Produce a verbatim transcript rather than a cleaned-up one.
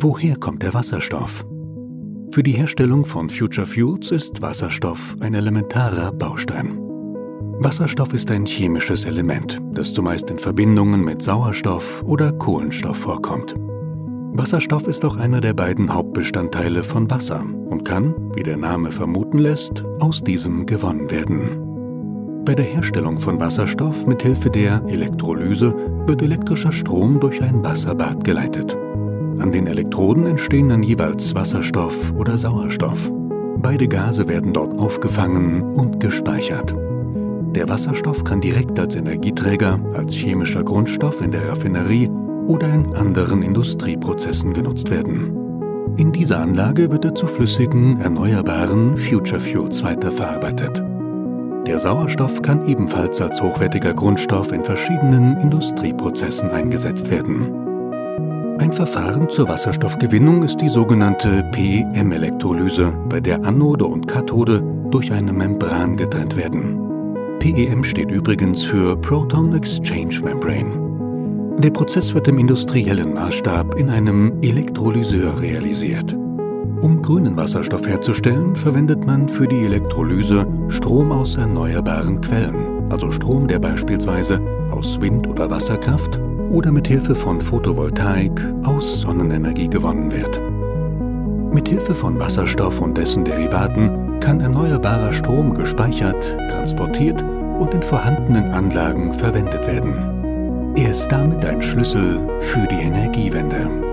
Woher kommt der Wasserstoff? Für die Herstellung von Future Fuels ist Wasserstoff ein elementarer Baustein. Wasserstoff ist ein chemisches Element, das zumeist in Verbindungen mit Sauerstoff oder Kohlenstoff vorkommt. Wasserstoff ist auch einer der beiden Hauptbestandteile von Wasser und kann, wie der Name vermuten lässt, aus diesem gewonnen werden. Bei der Herstellung von Wasserstoff mit Hilfe der Elektrolyse wird elektrischer Strom durch ein Wasserbad geleitet. An den Elektroden entstehen dann jeweils Wasserstoff oder Sauerstoff. Beide Gase werden dort aufgefangen und gespeichert. Der Wasserstoff kann direkt als Energieträger, als chemischer Grundstoff in der Raffinerie oder in anderen Industrieprozessen genutzt werden. In dieser Anlage wird er zu flüssigen, erneuerbaren Future Fuels weiterverarbeitet. Der Sauerstoff kann ebenfalls als hochwertiger Grundstoff in verschiedenen Industrieprozessen eingesetzt werden. Ein Verfahren zur Wasserstoffgewinnung ist die sogenannte P E M-Elektrolyse, bei der Anode und Kathode durch eine Membran getrennt werden. P E M steht übrigens für Proton Exchange Membrane. Der Prozess wird im industriellen Maßstab in einem Elektrolyseur realisiert. Um grünen Wasserstoff herzustellen, verwendet man für die Elektrolyse Strom aus erneuerbaren Quellen, also Strom, der beispielsweise aus Wind- oder Wasserkraft oder mit Hilfe von Photovoltaik aus Sonnenenergie gewonnen wird. Mit Hilfe von Wasserstoff und dessen Derivaten kann erneuerbarer Strom gespeichert, transportiert und in vorhandenen Anlagen verwendet werden. Er ist damit ein Schlüssel für die Energiewende.